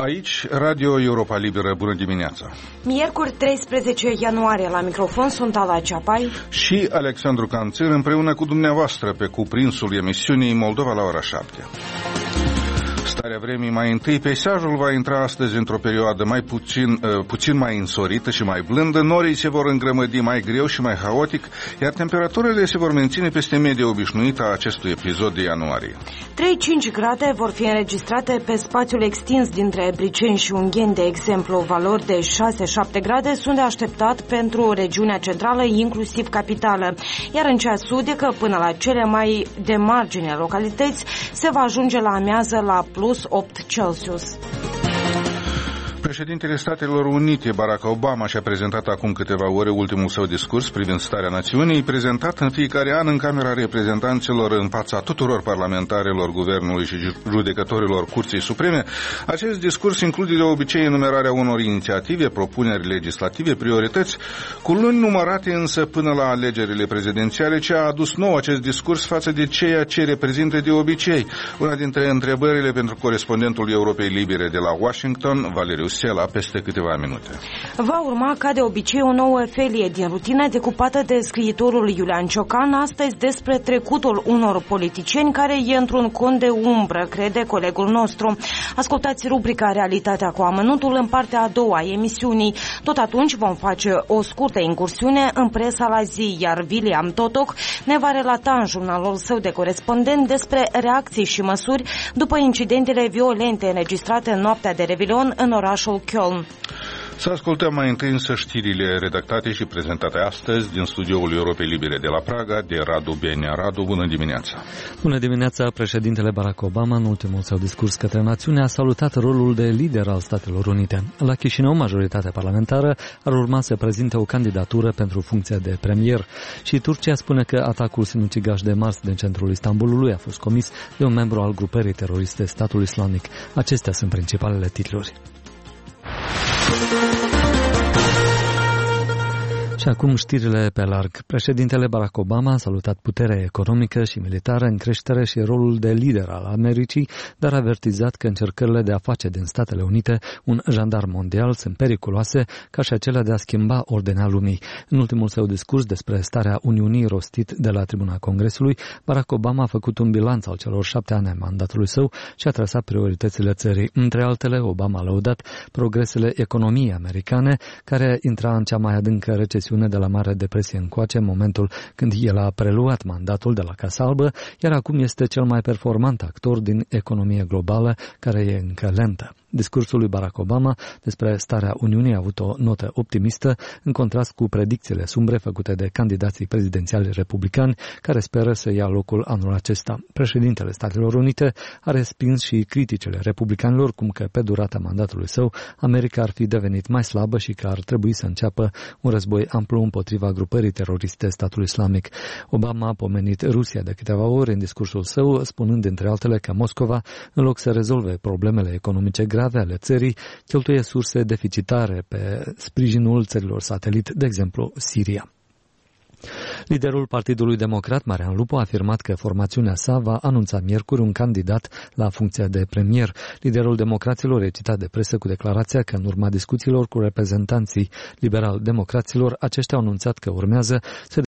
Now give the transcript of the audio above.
Aici, Radio Europa Liberă, bună dimineața! Miercuri 13 ianuarie, la microfon sunt Ala Ceapai și Alexandru Canțir, împreună cu dumneavoastră pe cuprinsul emisiunii Moldova la ora 7. Starea vremii mai întâi, peisajul va intra astăzi într-o perioadă mai puțin mai însorită și mai blândă, norii se vor îngrămădi mai greu și mai haotic, iar temperaturile se vor menține peste media obișnuită a acestui episod de ianuarie. 3-5 grade vor fi înregistrate pe spațiul extins dintre Briceni și Ungheni, de exemplu. Valori de 6-7 grade sunt de așteptat pentru regiunea centrală, inclusiv capitală, iar în cea sudică, până la cele mai de margine localități, se va ajunge la amiază la plus 8 Celsius. Președintele Statelor Unite, Barack Obama, și-a prezentat acum câteva ore ultimul său discurs privind starea națiunii, prezentat în fiecare an în Camera Reprezentanților în fața tuturor parlamentarelor guvernului și judecătorilor Curții Supreme. Acest discurs include de obicei enumerarea unor inițiative, propuneri legislative, priorități, cu luni numărate însă până la alegerile prezidențiale. Ce a adus nou acest discurs față de ceea ce reprezintă de obicei? Una dintre întrebările pentru corespondentul Europei Libere de la Washington, Valeriu Sela, peste câteva minute. Va urma, ca de obicei, o nouă felie din rutină decupată de scriitorul Iulian Ciocan, astăzi despre trecutul unor politicieni care e într-un cont de umbră, crede colegul nostru. Ascultați rubrica Realitatea cu amănuntul în partea a doua a emisiunii. Tot atunci vom face o scurtă incursiune în presa la zi, iar William Totoc ne va relata în jurnalul său de corespondent despre reacții și măsuri după incidentele violente înregistrate în noaptea de Revelion în orașul Köln. Să ascultăm mai întâi însă știrile redactate și prezentate astăzi din studioul Europei Libere de la Praga, de Radu Benea. Radu, bună dimineața! Bună dimineața! Președintele Barack Obama, în ultimul său discurs către națiune, a salutat rolul de lider al Statelor Unite. La Chișinău, majoritatea parlamentară ar urma să prezinte o candidatură pentru funcția de premier. Și Turcia spune că atacul sinucigaș de marți din centrul Istanbulului a fost comis de un membru al grupării teroriste Statul Islamic. Acestea sunt principalele titluri. Și acum știrile pe larg. Președintele Barack Obama a salutat puterea economică și militară în creștere și rolul de lider al Americii, dar a avertizat că încercările de a face din Statele Unite un jandarm mondial sunt periculoase, ca și acelea de a schimba ordinea lumii. În ultimul său discurs despre starea Uniunii rostit de la tribuna Congresului, Barack Obama a făcut un bilanț al celor 7 ani ai mandatului său și a trasat prioritățile țării. Între altele, Obama a lăudat progresele economiei americane, care intra în cea mai adâncă recesiune de la Marea Depresie încoace, în momentul când el a preluat mandatul de la Casa Albă, iar acum este cel mai performant actor din economie globală, care e încă lentă. Discursul lui Barack Obama despre starea Uniunii a avut o notă optimistă, în contrast cu predicțiile sumbre făcute de candidații prezidențiali republicani, care speră să ia locul anul acesta. Președintele Statelor Unite a respins și criticile republicanilor, cum că pe durata mandatului său America ar fi devenit mai slabă și că ar trebui să înceapă un război amplu împotriva grupării teroriste Statul Islamic. Obama a pomenit Rusia de câteva ori în discursul său, spunând între altele că Moscova, în loc să rezolve problemele economice grave ale țării, cheltuie surse deficitare pe sprijinul țărilor satelit, de exemplu Siria. Liderul Partidului Democrat, Marian Lupu, a afirmat că formațiunea sa va anunța miercuri un candidat la funcția de premier. Liderul democraților e citat de presă cu declarația că în urma discuțiilor cu reprezentanții liberal-democraților, aceștia au anunțat că urmează să